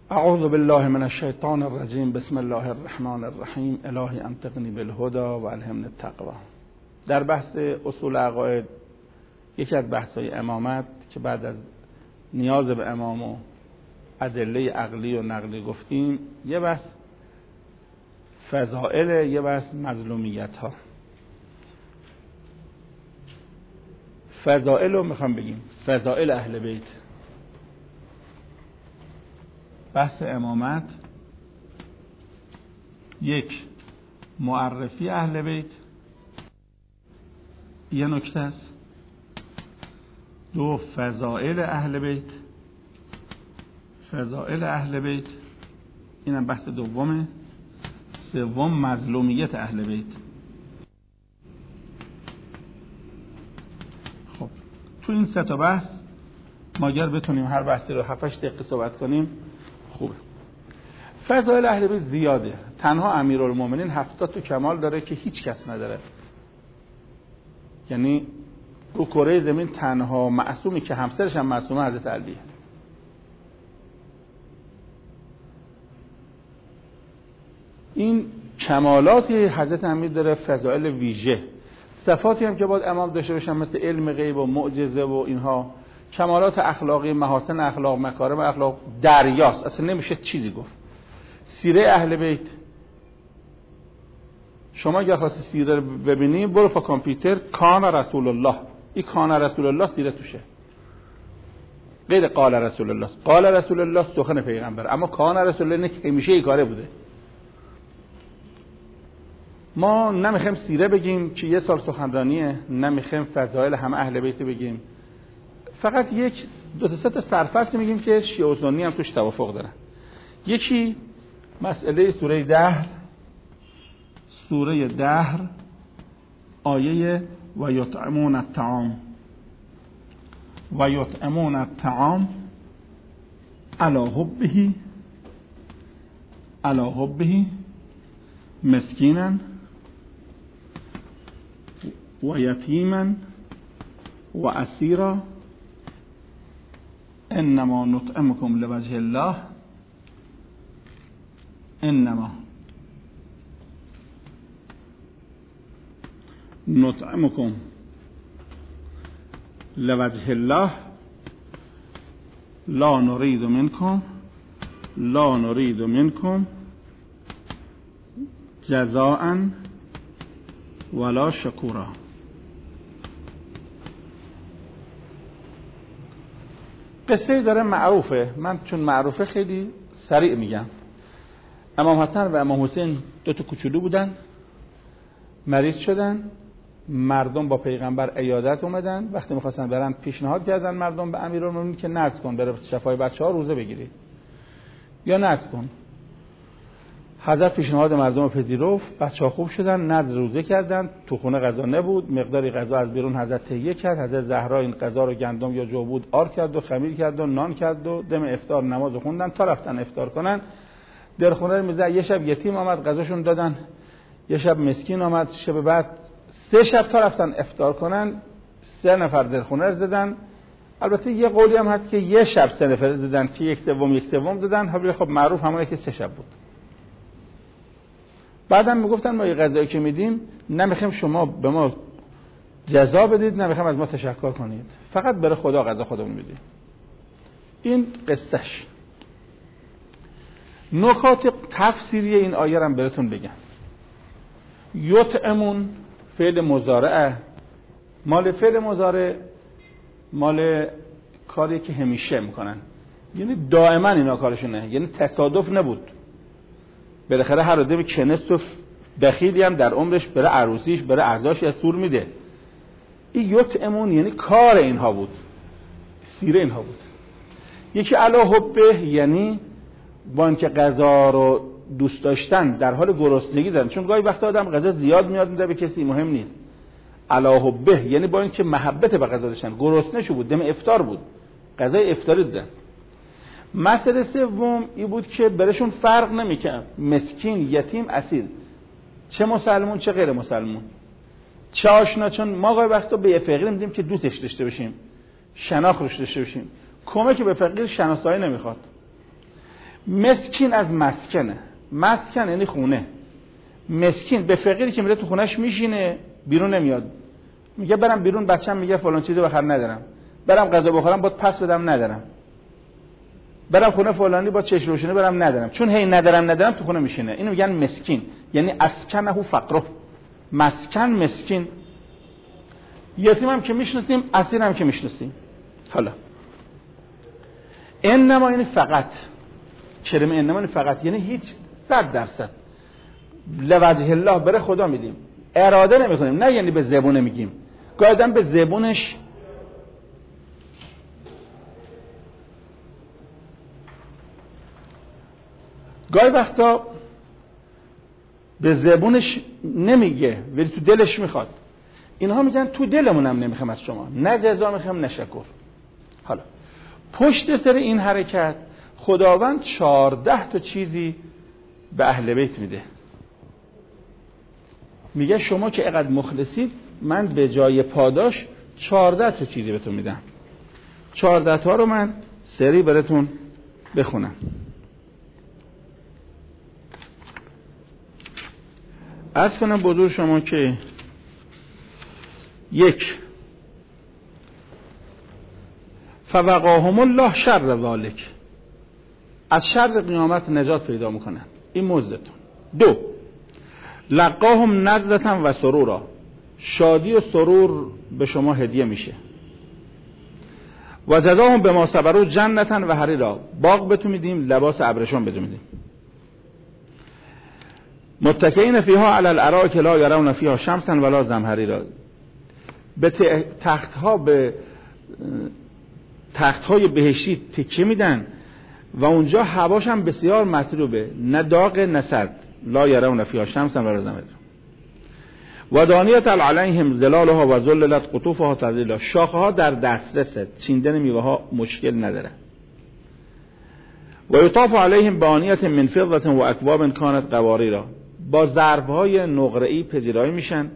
اعوذ بالله من الشیطان الرجیم. بسم الله الرحمن الرحیم. الهی انطقنی بالهدی و الهمنی التقوی. در بحث اصول عقاید، یکی از بحث‌های امامت که بعد از نیاز به امام و ادله عقلی و نقلی گفتیم، یه بحث فضائل، یه بحث مظلومیت ها. فضائل رو میخوام بگیم، فضائل اهل بیت، بحث امامت. یک، معرفی اهل بیت یه نکته است. دو، فضائل اهل بیت، فضائل اهل بیت اینم بحث دومه. سوم، مظلومیت اهل بیت. خب تو این سه تا بحث ما اگر بتونیم هر بحثی رو 7-8 دقیقه صحبت کنیم خوبه. فضائل اهل بیت زیاده. تنها امیرالمومنین 70 تا کمال داره که هیچ کس نداره. یعنی رو کره زمین تنها معصومی که همسرش هم معصومه حضرت علیه. این کمالات حضرت امیر داره، فضائل ویژه. صفاتی هم که باید امام داشته باشن مثل علم غیب و معجزه و اینها. کمالات اخلاقی، محاسن اخلاق، مکارم اخلاق دریاست، اصلا نمیشه چیزی گفت. سیره اهل بیت، شما اگه خواستی سیره رو ببینی برو پا کامپیوتر کان رسول الله، این کان رسول الله سیره توشه، غیر قال رسول الله. قال رسول الله سخن پیغمبر، اما کان رسول الله که همیشه این کاره بوده. ما نمیخوایم سیره بگیم که یه سال سخنرانیه، نمیخوایم فضایل همه اهل بیت بگیم، فقط یک دو تا سه تا سرفصل میگیم که شیعه و سنی هم توش توافق دارن. یکی مسئله سوره دهر، سوره دهر آیه و یطعمون الطعام و یطعمون الطعام علی حبه مسکینا و یتیما و اسیرا انما نطعمکم لوجه الله انما نطعمکم لوجه الله لا نريد منكم جزاء ولا شکورا. قصه داره معروفه، من چون معروفه خیلی سریع میگم. امام حسن و امام حسین دو تا کوچولو بودن، مریض شدن، مردم با پیغمبر عیادت اومدن. وقتی میخواستن برن پیشنهاد کردن مردم به امیرالمومنین که نذر کن بره شفای بچه‌ها روزه بگیری یا نذر کن. حضرت پیشنهاد مردم رو پذیرفت، بچه‌ها خوب شدن، نذر روزه کردن. تو خونه غذا نبود، مقداری غذا از بیرون حضرت تهیه کرد. حضرت زهرا این غذا رو گندم یا جو بود آر کرد و خمیر کرد و نان کرد و دم افطار نماز خوندن تا رفتن افطار کنن. در خونه رو میزه. یه شب یتیم آمد غذاشون دادن، یه شب مسکین آمد، شب بعد 3 شب تا رفتن افطار کنن 3 نفر در خونه رو زدن. البته یه قولی هم هست که یه شب 3 نفر زدن که یک سوم دادن. حالا خب معروف همونه که 3 شب بود. بعدم میگفتن ما یه غذایی که میدیم نمیخوایم شما به ما جزا بدید، نمیخوایم از ما تشکر کنید، فقط برای خدا غذا خودمون میدیم. این قصهش. نکات تفسیری این آیه رو براتون بگم. یطعمون فعل مضارعه، مال فعل مضارع مال کاری که همیشه میکنن، یعنی دائما اینا کارشونه، یعنی تصادف نبود. بالاخره هر آدمی کنست و بخیلی هم در عمرش برای عروسیش برای اعضاش از سور میده. این یطعمون یعنی کار اینها بود، سیره اینها بود. یکی علی حبه یعنی با اینکه غذا رو دوست داشتن در حال گرسنگی دارن، چون گاهی وقتا آدم غذا زیاد میاد میده به کسی مهم نیست. علی حبه یعنی با اینکه محبت به غذا داشتن، گرسنه شو بود، دم افطار بود، غذای افطاری دادن. مسئله سوم این بود که برشون فرق نمیکنه مسکین، یتیم، اسیر، چه مسلمون چه غیر مسلمون، چه آشنا. چون ما گاهی وقتا به یه فقیر میدیم که دوستش داشته باشیم، شناخت روش داشته باشیم. کمک به فقیر شناسایی نمیخواد. مسکین از مسکنه. مسکن یعنی خونه. مسکین به فقیری که میره تو خونش میشینه بیرون نمیاد، میگه برم بیرون، بچه‌م میگه فلان چیزو بخر ندارم، برم غذا بخورم باید پس بدم ندارم، برم خونه فلانی با چش روشنی برم ندارم، چون هی ندارم تو خونه میشینه. اینو میگن مسکین، یعنی اسکنه فقره. مسکن مسکین. یتیم هم که میشناسیم، اسیر هم که میشناسیم. حالا انما یعنی فقط، کلمه انما یعنی فقط، یعنی هیچ 100% لوجه الله بره خدا میدیم، اراده نمیکنیم، نه یعنی به زبونه میگیم. گاهی آدم به زبونش گاهی وقتا به زبونش نمیگه ولی تو دلش میخواد. اینها میگن تو دلمونم نمیخوام از شما، نه جزا میخوام نه شکر. حالا پشت سر این حرکت خداوند 14 تا چیزی به اهل بیت میده. میگه شما که اینقدر مخلصید، من به جای پاداش 14 تا چیزی بهتون میدم. 14 تا رو من سری براتون بخونم. عرض کنم بزرگ شما که 1 فوقاهم الله شر ذالک، از شر قیامت نجات پیدا میکنن، این مزدتون. 2 لقاهم نضرة و سرورا، شادی و سرور به شما هدیه میشه. و جزاهم بما صبروا جنة و حریرا، باغ بهتون میدیم، لباس ابریشم بهتون میدیم. متکئین فیها علی الارائک لا یرون فیها شمسا ولا زمهریرا، به تختهای بهشتی تکیه میدن و اونجا هواش هم بسیار مطلوبه، نه داغ نه سرد. لا یرون فیها شمسا ولا زمهریرا. و دانیة علیهم ظلالها و ذللت قطوفها تذلیلا، شاخه ها در دسترسه، چیندن میوه ها مشکل نداره. و یطاف علیهم بانیة من فضة و اکواب کانت قواریرا، با ظرفهای نقره‌ای پذیرایی میشن.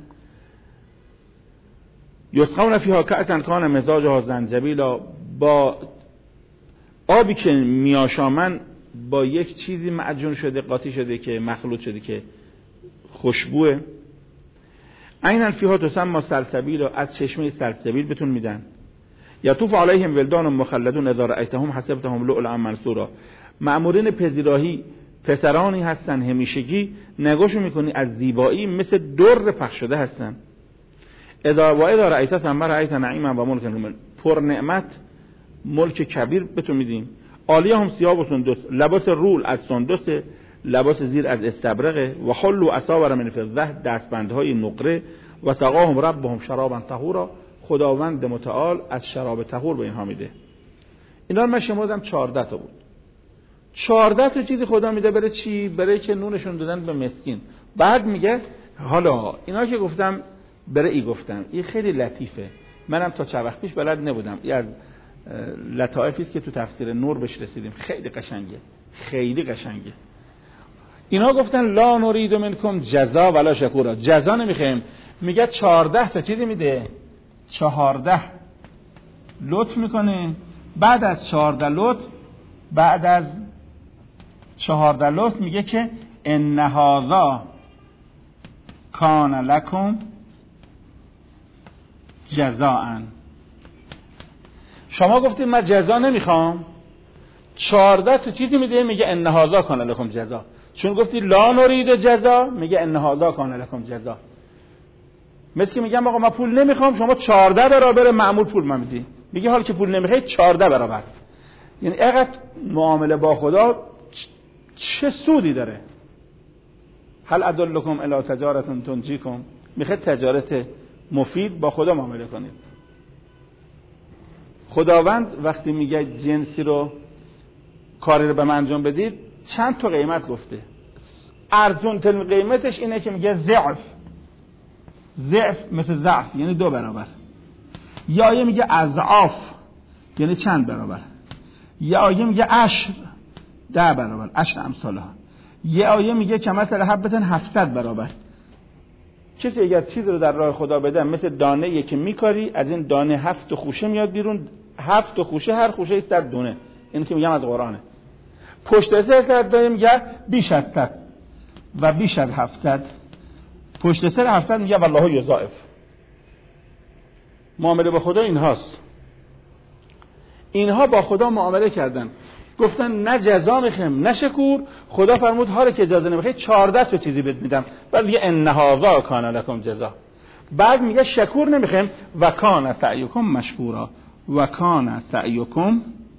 یسقون فیها کأسا کان مزاجها زنجبیلا، با آبی که میآشامن با یک چیزی معجون شده، قاطی شده، که مخلوط شده، که خوشبوه. عینا فیها تسمى سلسبیلا، از چشمه سلسبیل بهتون میدن. یطوف علیهم ولدان مخلدون اذا رأیتهم حسبتهم لؤلؤا منثورا، مأمورین پذیرایی پسرانی هستن همیشگی، نگاهشون میکنی از زیبایی مثل در پخش شده هستن. اذا رأیت ثم رأیت نعیما و ملک، پر نعمت، ملک کبیر بهتون میدیم. عالیهم ثیاب سندس، لباس رول از سندس، لباس زیر از استبرقه. و حلوا اساور من فضة، دستبندهای نقره. و سقاهم ربهم شرابا طهورا، خداوند متعال از شراب طهور به اینها میده. اینا من شمردم 14 تا بود. 14 تا چیزی خدا میده. برای چی؟ برای که نونشون دادن به مسکین. بعد میگه حالا اینا که گفتم برای ای گفتم، این خیلی لطیفه، منم تا چند وقت پیش بلد نبودم. این از لطائفی است که تو تفسیر نور بهش رسیدیم. خیلی قشنگه، خیلی قشنگه. اینا گفتن لا نرید منکم جزا ولا شکورا، جزا نمیخوایم. میگه 14 تا چیزی میده، 14 لطف میکنه. بعد از 14 لطف میگه که ان هذا کان لکم جزاء. شما گفتید من جزا نمیخوام، 14 تا چیزی میده، میگه ان هذا کان لکم جزاء. چون گفتی لا نرید جزا، میگه ان هذا کان لکم جزاء. مثل که میگم آقا من پول نمیخوام، شما 14 برابر معمول پول من میدی. میگه حال که پول نمیخوای 14 برابر. یعنی اینقدر معامله با خدا چه سودی داره. هل ادلکم الی تجارة تنجیکم، میخواد تجارت مفید با خدا معامله کنید. خداوند وقتی میگه جنسی رو کاری رو به من انجام بدید، چند تا قیمت گفته. ارزون ترین قیمتش اینه که میگه ضعف مثل ضعف یعنی 2 برابر. یا آیه میگه اضعاف یعنی چند برابر. یا آیه میگه عشر 10 برابر، عشر امثالها. یه آیه میگه که مثلا حبتن 700 برابر. کسی اگر چیز رو در راه خدا بده، مثل دانه یکی که میکاری، از این دانه 7 خوشه میاد بیرون، 7 خوشه، هر خوشه 100 دونه. این که میگم از قرآنه. پشت سر داره میگه بیش از 100 و بیش از 700. پشت سر 700 میگه والله یضاعف. معامله با خدا اینهاست. اینها با خدا معامله کردن، گفتن نه جزا میخوایم نه شکور. خدا فرمود هر که اجازه نمیخوای 14 تا چیزی بهت میدم. بعد میگه ان هذا کان لکم جزا. بعد میگه شکور نمیخوایم و کان سعیکم مشکورا و کان سعیکم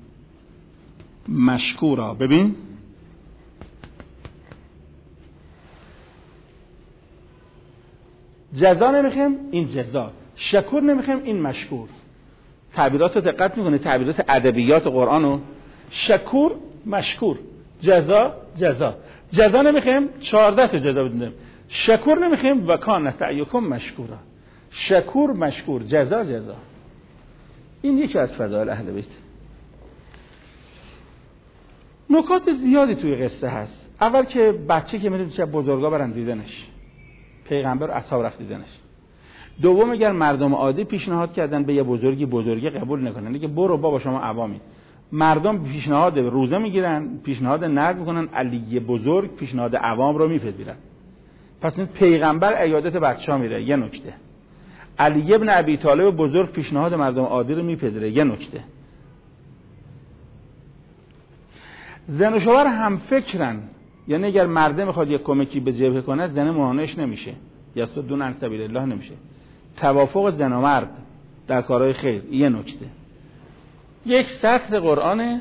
مشکورا. ببین جزا نمیخوایم، این جزا. شکور نمیخوایم، این مشکور. تعبیرات رو دقت میکنه، تعبیرات ادبیات قرآنو. شکور مشکور، جزا جزا. جزا نمیخوایم 14 تا جزا بدیم. شکور نمیخوایم و کان سعیکم مشکورا. شکور مشکور، جزا جزا. این یکی از فضائل اهل بیت. نکات زیادی توی قصه هست. اول که بچه که میره چه بزرگا برن دیدنش، پیغمبر و اصحاب رفت دیدنش. دوم اگر مردم عادی پیشنهاد کردن به یه بزرگی قبول نکنن، دیگه برو بابا شما عوامی. مردم پیشنهاد روزه میگیرن، پیشنهاد نذر میکنن، علی بزرگ پیشنهاد عوام رو میپذیرن. پس این پیغمبر عیادت بچه‌ها میره، یه نکته. علی ابن ابی طالب بزرگ پیشنهاد مردم عادی رو میپذیره، یه نکته. زن و شوهر هم فکرن، یعنی اگر مرده میخواد یک کمکی به جبهه کنه زن مانعش نمیشه، یصدون عن سبیل الله نمیشه. توافق زن و مرد در کارهای خیر، یه نکته. یک سطر قرآنه.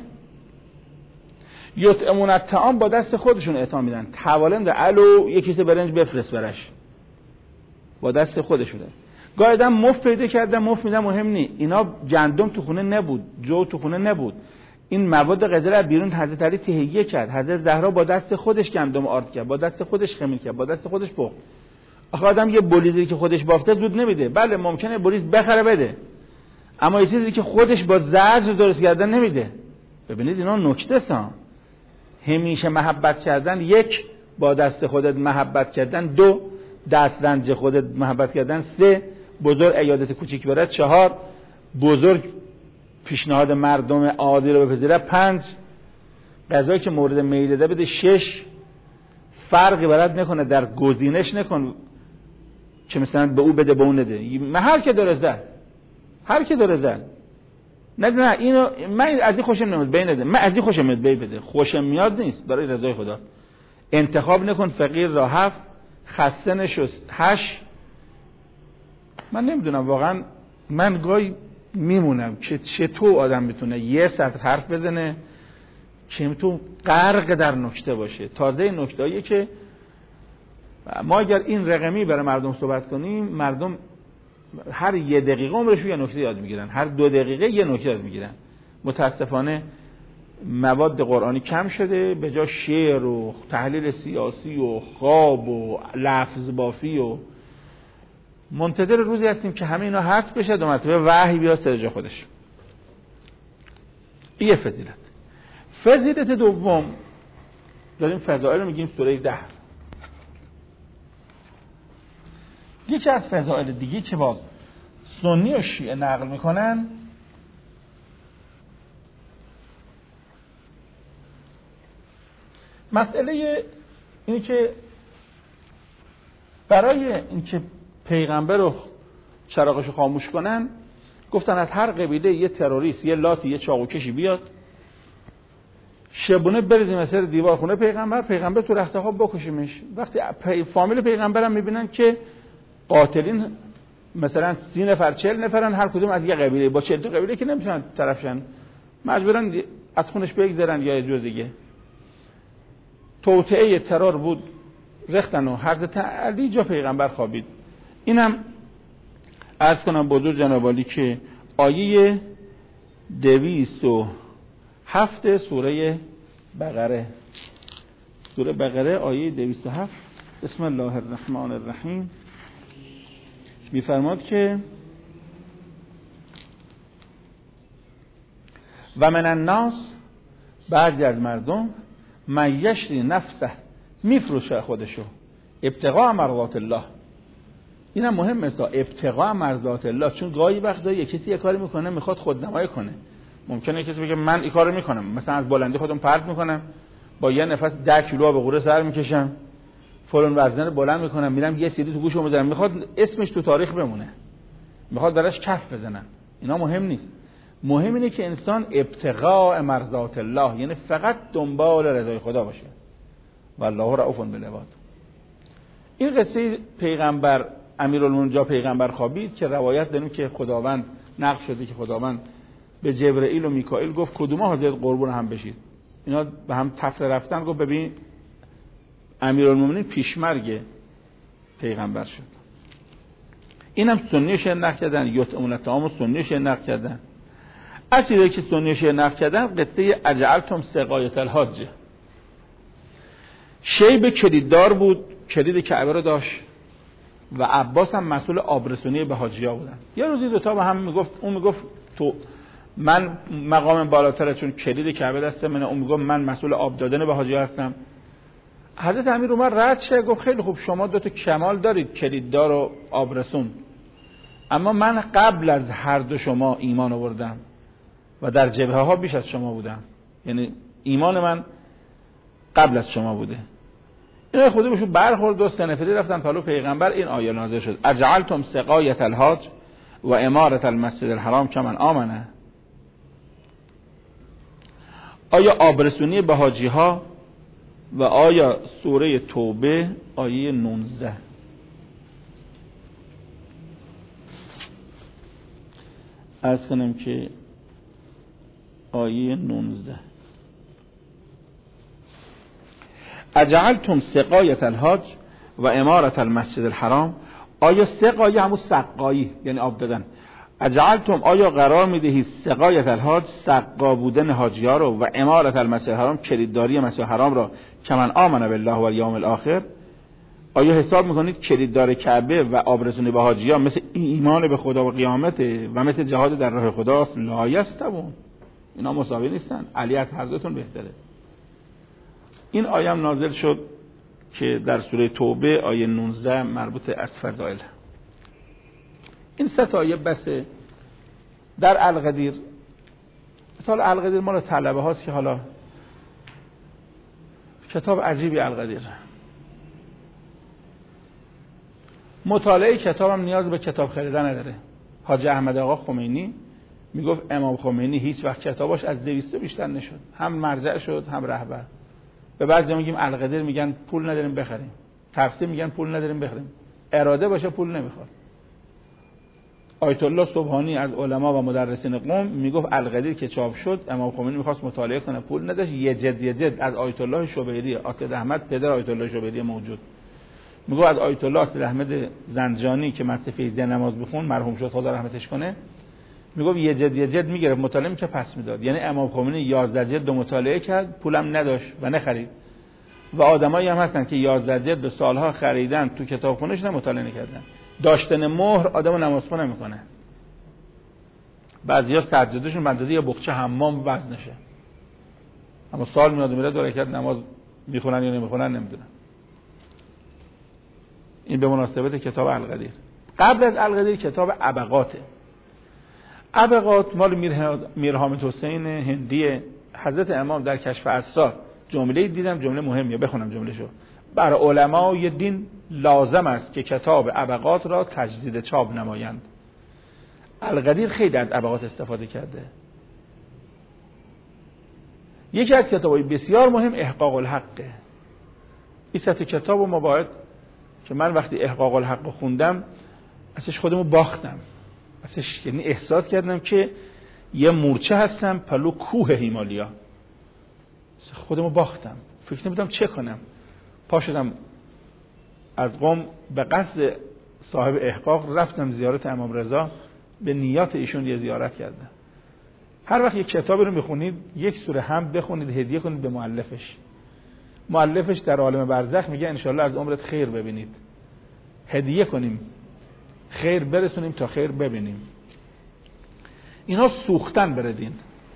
یطعمون الطعام، با دست خودشون اطعام میدن. توالند الو یک کیسه برنج بفرست برش، با دست خودشونه. گاهی آدم مفت پیدا کردن مفت میدن، مهم نی. اینا گندم تو خونه نبود، جو تو خونه نبود، این مواد غذایی رو بیرون حضرت علی تهیه کرد. حضرت زهرا با دست خودش گندم آرد کرد، با دست خودش خمیر کرد، با دست خودش پخت. آخه آدم یه بولیزی که خودش بافته زود نمیده. بله ممکنه بولیز بخره بده، اما یه چیزی که خودش با زجر درست کردن نمیده. ببینید اینا نکته سان. همیشه محبت کردن، یک با دست خودت محبت کردن، دو دست رنج خودت محبت کردن، سه بزرگ عیادت کوچیک برد، چهار بزرگ پیشنهاد مردم عادی رو بپذیره، پنج غذایی که مورد میل ده بده، شش فرقی برات نکنه در گزینش نکن که مثلا به او بده به اون نده. هر که داره زن، هر که داره زن نه اینو من از این خوشم نمیاد بین نده، من از این خوشم میاد بده، خوشم میاد نیست برای رضای خدا. انتخاب نکن فقیر را 7، خسته نشو 8. من نمیدونم واقعا، من گاهی میمونم که چطور آدم میتونه یه سطر حرف بزنه که تو غرق در نکته باشه. تازه نکته‌ایه که ما اگر این رقمی برای مردم صحبت کنیم، مردم هر یه دقیقه عمرش یه نکته یاد میگیرن، هر 2 دقیقه یه نکته یاد میگیرن. متاسفانه مواد قرآنی کم شده، به جای شعر و تحلیل سیاسی و خواب و لفظ بافی و منتظر روزی هستیم که همه اینا حذف بشه، 2 مرتبه وحی بیاد سر جای خودش. یه فضیلت. فضیلت دوم داریم فضائل رو میگیم سوره 10. یکی از فضائل دیگه که باز سنی و شیعه نقل میکنن، مسئله اینه که برای اینکه پیغمبر رو چراغش خاموش کنن، گفتن از هر قبیله یه تروریست، یه لاتی، یه چاقوکشی بیاد، شبونه بریزیم مثل دیوار خونه پیغمبر تو رخت خواب بکشیمش. وقتی فامیل پیغمبرم میبینن که قاتلین مثلا 30 نفر 40 نفرن، هر کدوم از یه قبیله، با 42 قبیله که نمیتونن طرفشن، مجبورن از خونش بگذرن یا جز دیگه. توطئه ترور بود، رختن و حضرت علی جا پیغمبر خوابید. اینم عرض کنم بزرگ جناب عالی که آیه 207 سوره بقره، سوره بقره آیه 207، بسم الله الرحمن الرحیم، میفرماد که و من الناس، بعضی از مردم، من یشری نفسه، میفروشه خودشو، ابتغاء مرضات الله. اینم مهمه، ابتغاء مرضات الله، چون گاهی وقتا یه کسی یه کاری میکنه میخواد خودنمایی کنه. ممکنه کسی بگه من این کارو میکنم، مثلا از بلندی خودم پرت میکنم، با یه نفس 10 کیلو به قوره سر میکشم، فلان وزنه بلند میکنم، میرم یه سیدی تو گوشم میذارم، میخواد اسمش تو تاریخ بمونه، میخواد براش کف بزنن. اینا مهم نیست. مهم اینه که انسان ابتغاء مرضات الله، یعنی فقط دنبال رضای خدا باشه. والله رؤوف بالعباد. این قصه پیغمبر امیرالمومنین جا پیغمبر خوابید که روایت داریم که خداوند نقل شده که خداوند به جبرئیل و میکائیل گفت کدوما حاضر قربون هم بشید. اینا به هم تفره رفتن، گفت ببین امیرالمومنین پیشمرگ پیغمبر شد. اینم سنیش نقل کردن، یطعمون الطعام سنیش نقل کردن. از چیزی که سنیش نقل کردن قصه اجعلتم سقایة الحاج. شیب کلیددار بود، کلید کعبه رو داشت و عباس هم مسئول آبرسونی به حاجی‌ها بودن. یه روزی دو تا به هم میگفت، اون میگفت تو من مقام بالاتره چون کلید کعبه دست منه، اون میگفت من مسئول آب دادن به حاجی‌ها هستم. حضرت امیر اومد رد شه، گفت خیلی خوب شما دو تا کمال دارید، کلیددار و آبرسون، اما من قبل از هر دو شما ایمان آوردم و در جبهه ها بیش از شما بودم، یعنی ایمان من قبل از شما بوده. اینا خودی بهشون برخورد و سه نفری رفتن پلو پیغمبر. این آیه نازل شد اجعلتم سقایة الحاج و امارة المسجد الحرام کمن آمنه. آیا آبرسونی به حاجی ها و آیا سوره توبه آیه 19. عرض کنم که آیه 19 اجعلتم سقایة الحاج و امارة المسجد الحرام. آیا سقایه همون سقایی یعنی آب دادن. اجعلتم آیا قرار میدهید سقایة الحاج سقا بودن حاجی ها رو و امارة المسجد الحرام کلیدداری مسجد الحرام را کمن آمن بالله و الیوم الاخر. آیا حساب میکنید کلیددار کعبه و آبرسونی به حاجی ها مثل ایمان به خدا و قیامت و مثل جهاد در راه خداست؟ لا یستوون، اینا مساوی نیستن، علی از هر دوتون بهتره. این آیه هم نازل شد که در سوره توبه آیه 19 مربوط از فضائل. این سه تا آیه بسه. در القدیر، مثلا القدیر مال طلبه هاست که حالا کتاب عجیبی القدیر. مطالعه کتابم نیاز به کتاب خریدن نداره. حاج احمد آقا خمینی میگفت امام خمینی هیچ وقت کتاباش از 200 بیشتر نشد، هم مرجع شد هم رهبر. به بعضی میگیم القدیر میگن پول نداریم بخریم، تفسیر میگن پول نداریم بخریم، اراده باشه پول نمیخواد. آیت الله سبحانی از علما و مدرسین قم میگفت القدیر که چاپ شد امام خمینی میخواست مطالعه کنه پول نداشت، یه جد از آیت الله شبیری، اسد احمد پدر آیت الله شبیری موجود، میگفت از آیت الله اسد احمد زنجانی که مسجد فیضیه نماز بخون مرحوم شد خدا رحمتش کنه، میگفت یه جد میگرفت مطالعه میکرد پس میداد. یعنی امام خمینی 11 جلد مطالعه کرد، پولم نداشت و نخرید. و آدمایی هم هستن که 11 جلد سالها خریدن تو کتابخونه‌اش مطالعه نکردن. داشتن مهر آدمو نمازخون نمیکنه. بعضیا سجادهشون بندازی یه بخچه حمام وزنشه، اما سال میاد میره 2 رکعت نماز میخونن یا نمیخونن نمیدونن. این به مناسبت کتاب القدیر. قبل از القدیر کتاب ابقاته. ابقات مال میر حامد حسین هندی. حضرت امام در کشف اسرار جمله دیدم، جمله مهمیه، بخونم جمله‌شو. برای علمای دین لازم است که کتاب ابقات را تجدید چاپ نمایند. القدیر خیلی از ابقات استفاده کرده. یکی از کتابای بسیار مهم احقاق الحقه. این سطح کتابو ما باید که من وقتی احقاق الحق خوندم ازش خودمو باختم، ازش یعنی احساس کردم که یه مورچه هستم پلو کوه هیمالیا، خودمو باختم، فکر نمی‌کردم چه کنم. پا شدم از قم به قصد صاحب احقاق رفتم زیارت امام رضا، به نیات ایشون یه زیارت کردم. هر وقت یک کتابی رو میخونید یک سوره هم بخونید، هدیه کنید به مؤلفش. مؤلفش در عالم برزخ میگه انشالله از عمرت خیر ببینید. هدیه کنیم، خیر برسونیم تا خیر ببینیم. اینا سوختن بردین.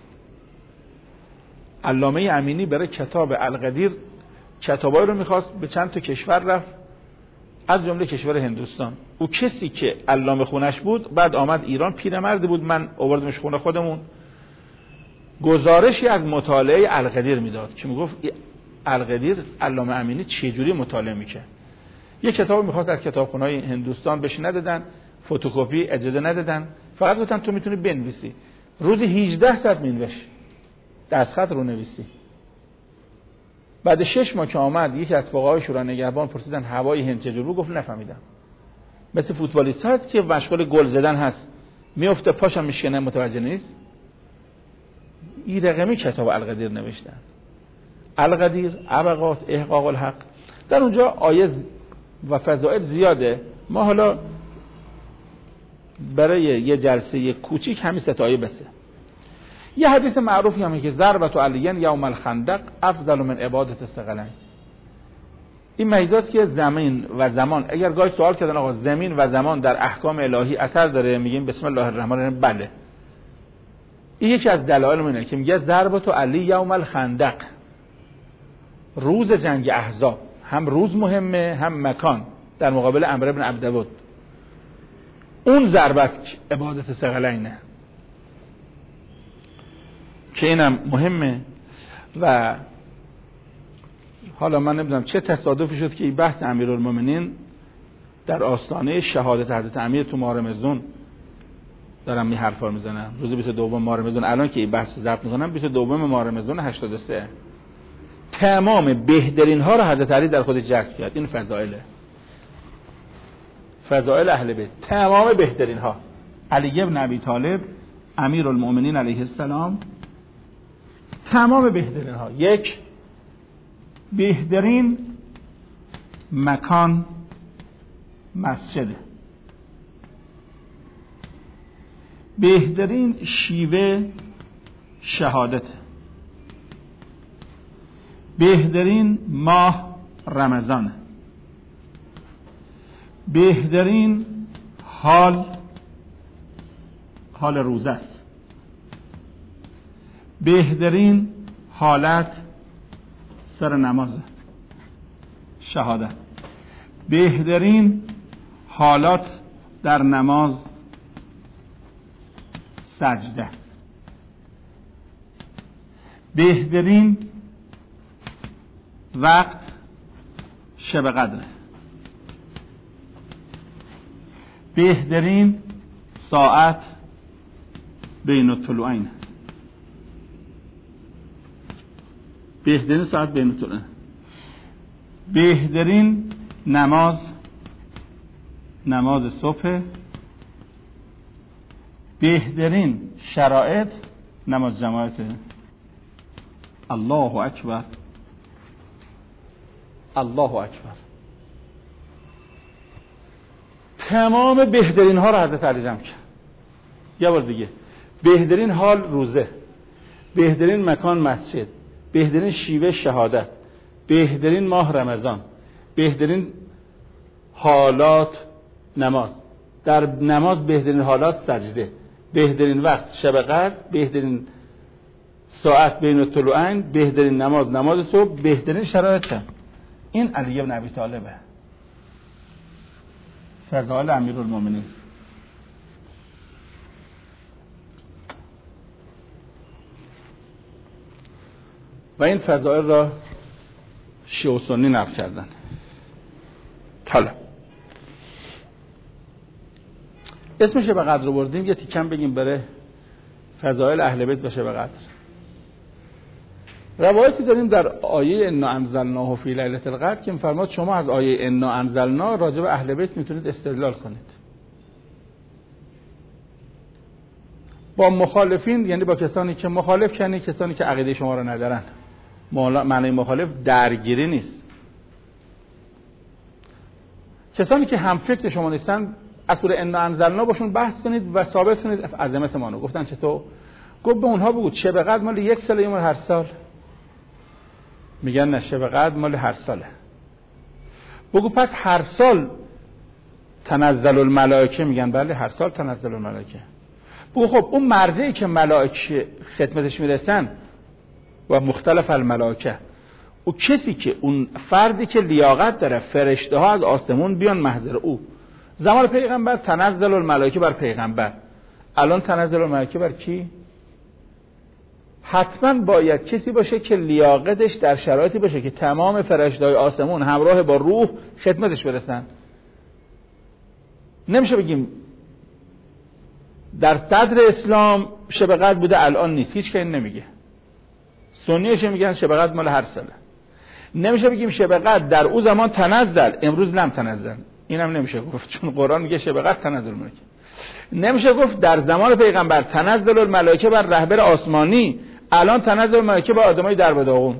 علامه امینی برای کتاب القدیر کتابایی رو میخواست، به چند تا کشور رفت، از جمله کشور هندوستان. او کسی که علامه خونش بود بعد آمد ایران، پیرمردی بود، من آوردمش خونه خودمون، گزارشی از مطالعه القدیر میداد که میگفت القدیر علامه امینی چه جوری مطالعه میکنه. یه کتاب میخواست از کتابخونه‌های هندوستان بهش ندادن، فتوکپی اجازه ندادن، فقط گفتن تو میتونی بنویسی. روزی 18 ساعت مینوشت، دستخط رو نویسی. بعد 6 ماه که آمد یکی از فقهای شورای نگهبان پرسیدن هوای هند چجوری بود، گفت نفهمیدم. مثل فوتبالیست هست که مشغول گل زدن هست، میفته پاشم میشکنه متوجه نیست. این رقمی کتاب القدیر نوشتن. القدیر، ابقات، احقاق الحق. در اونجا آیه و فضائل زیاده. ما حالا برای یه جلسه کوچیک همین 3 آیه بسه. یه حدیث معروفی هم که ضربت علیین یوم الخندق افضل من عبادت الثقلین. این مجازات که زمین و زمان، اگر گاهی سوال کردن آقا زمین و زمان در احکام الهی اثر داره، میگیم بسم الله الرحمن الرحیم بله. این یکی از دلایل اینه که میگه ضربت علی یوم الخندق، روز جنگ احزاب، هم روز مهمه هم مکان، در مقابل عمرو بن عبدود. اون ضربت عبادت ثقلینه که اینم مهمه. و حالا من نمیدونم چه تصادفی شد که این بحث امیرالمومنین در آستانه شهادت حضرت امیر تو ماه رمضان دارم این حرفا میزنم. روز 22 ماه رمضان الان که این بحث رو ضبط میکنم 22 ماه رمضان 83 تمام بهترین ها رو حضرت علی در خودش جذب کرد. این فضائله، فضائل اهل بیت، تمام بهترین ها. علی ابن ابی طالب امیرالمومنین علیه السلام، تمام بهترین ها. یک، بهترین مکان مسجده، بهترین شیوه شهادته، بهترین ماه رمضانه، بهترین حال روزه است، بهترین حالت سر نماز شهادت، بهترین حالات در نماز سجده، بهترین وقت شب قدره، بهترین ساعت بین الطلوعین، بهترین ساعت بین الطلوعین، بهترین نماز صبح، بهترین شرایط نماز جماعت. الله اکبر، الله اکبر. تمام بهترین ها رو حضرت علی جمع کرد. یه بار دیگه، بهترین حال روزه، بهترین مکان مسجد، بهترین شیوه شهادت، بهترین ماه رمضان، بهترین حالات نماز، در نماز بهترین حالات سجده، بهترین وقت شب قدر، بهترین ساعت بین الطلوعین، بهترین نماز صبح، بهترین شرایط چند. این علی بن ابی طالبه، فضائل امیرالمومنین. و این فضائل را شیعه و سنی نقل کردن. حالا اسم شب قدر رو بردیم، یه تیکم بگیم برای فضائل اهل بیت و شب قدر. روایتی داریم در آیه انا انزلناه فی لیلة القدر که می‌فرماد شما از آیه انا انزلنا راجع به اهل بیت میتونید استدلال کنید. با مخالفین، یعنی با کسانی که مخالف کنی، کسانی که عقیده شما رو ندارن. معنی مخالف درگیری نیست. کسانی که هم فکر شما نیستن از سوره انا انزلنا باشون بحث کنید و ثابت کنید عظمت ما رو. گفتن چطور؟ گفت به اونها بگو شب قدر مال یک سال یا مال هر سال؟ میگن نه، شب قدر مال هر ساله. بگو پس هر سال تنزل الملائکه؟ میگن بله هر سال تنزل الملائکه. بگو خب اون مرجعی که ملائکه خدمتش میرسن و مختلف الملائکه، او کسی که اون فردی که لیاقت داره فرشته ها از آسمون بیان محضر او. زمان پیغمبر تنزل الملائکه بر پیغمبر، الان تنزل الملائکه بر کی؟ حتما باید کسی باشه که لیاقتش در شرایطی باشه که تمام فرشته‌های آسمون همراه با روح خدمتش برسن. نمیشه بگیم در صدر اسلام شب قدر بوده الان نیست، هیچ که این نمیگه. سنیش میگن شب قدر مال هر ساله. نمیشه بگیم شب قدر در اون زمان تنزل امروز لم تنزل، اینم نمیشه گفت چون قرآن میگه شب قدر تنزل ملائکه. نمیشه گفت در زمان پیغمبر تنزل الملائکه بر رهبر آسمانی، الان تنزل الملائکه بر آدمای درب داغون.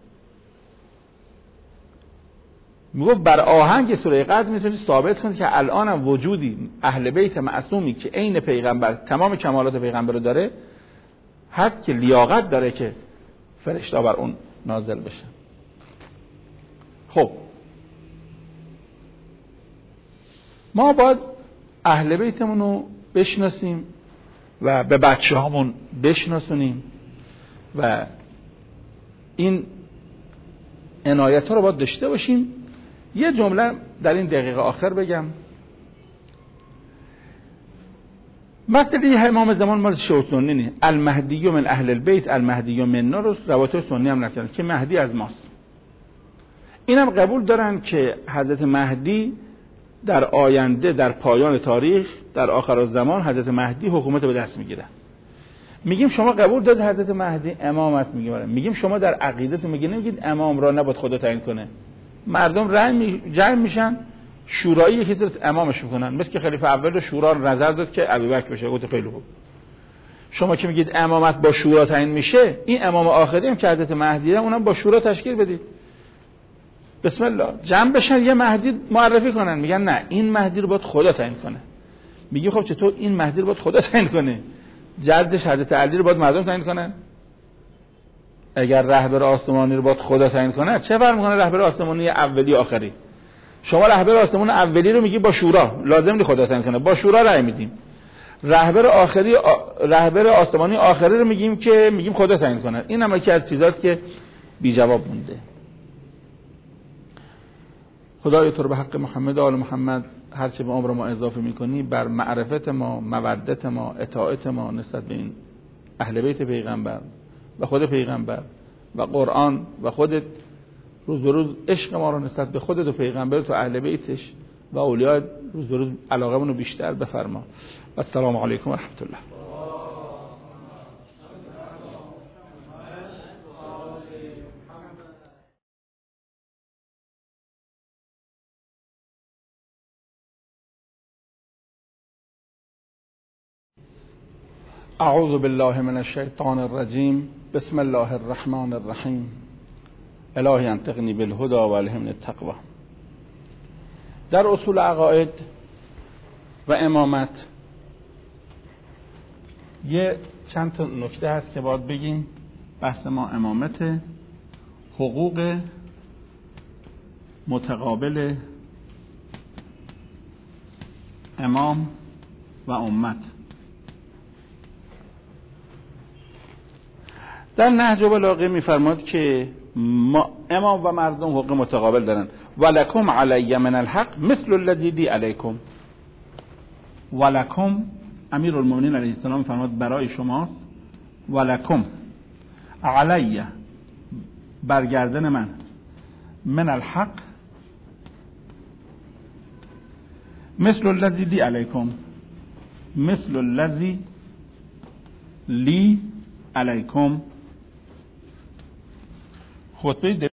میگفت بر آهنگ سوره قدر میتونید ثابت کنید که الان هم وجودی اهل بیت معصومی که عین پیغمبر تمام کمالات پیغمبر رو داره هست که لیاقت داره که فرشته بر اون نازل بشه. خب ما باید اهل بیتمون رو بشناسیم و به بچه هامون بشناسونیم و این عنایت ها رو باید داشته باشیم. یه جمله در این دقیقه آخر بگم. مثلا امام زمان مال شیعه سنی نه، المهدی من اهل البیت المهدی مننا رو روایت سنی هم نکردن که مهدی از ماست. اینم قبول دارن که حضرت مهدی در آینده در پایان تاریخ در آخر الزمان حضرت مهدی حکومت به دست میگیره. میگیم شما قبول دارید حضرت مهدی امامت میگیم شما در عقیدتون نمیگید امام را نباید خدا تعیین کنه. مردم رأی جمع میشن شورایی یکی رو امامش میکنن، مثل که خلیفه اول رو شورا نظر داد که ابوبکر بشه، گفت خیلی خوب. شما که میگید امامت با شورا تعیین میشه، این امام آخری هم که حضرت مهدی اونم با شورا تشکیل بدید. بسم الله جمع بشن یه مهدی معرفی کنن، میگن نه این مهدی رو باید خدا تعیین کنه. میگی خب چطور این مهدی رو باید خدا تعیین کنه؟ جدش حضرت علی رو باید مردم تعیین کنن؟ اگر رهبر آسمانی رو باید خدا تعیین کنه چه فرق میکنه رهبر آسمانی اولی آخری؟ شما رهبر آسمانی اولی رو میگی با شورا لازم نیست خدا تعیین کنه، با شورا رأی میدیم. رهبر آسمانی آخری رو میگیم خدا تعیین کنه. این هم یکی از چیزاست که بی جواب مونده. خدای تو رو به حق محمد و آل محمد هرچه به عمر ما اضافه میکنی بر معرفت ما، مودت ما، اطاعت ما نسبت به این اهل بیت پیغمبر و خود پیغمبر و قرآن و خودت روز به روز عشق ما رو نسبت به خودت و پیغمبرت و اهل بیتش و اولیاء روز به روز علاقمون رو بیشتر بفرما. و السلام علیکم و رحمت الله. اعوذ بالله من الشیطان الرجیم. بسم الله الرحمن الرحیم. الهی انطقنی بالهدى و الهمنی التقوی. در اصول عقاید و امامت یه چند تا نکته هست که باید بگیم. بحث ما امامت، حقوق متقابل امام و امت. در نهج البلاغه میفرماد که امام و مردم حقوق متقابل دارن. ولکم علی من الحق مثل الذی لی علیکم. ولکم امیر المؤمنین علیه السلام فرماد برای شماست. ولکم علی برگردن من الحق مثل الذی لی علیکم، مثل الذی لی علیکم. خطبه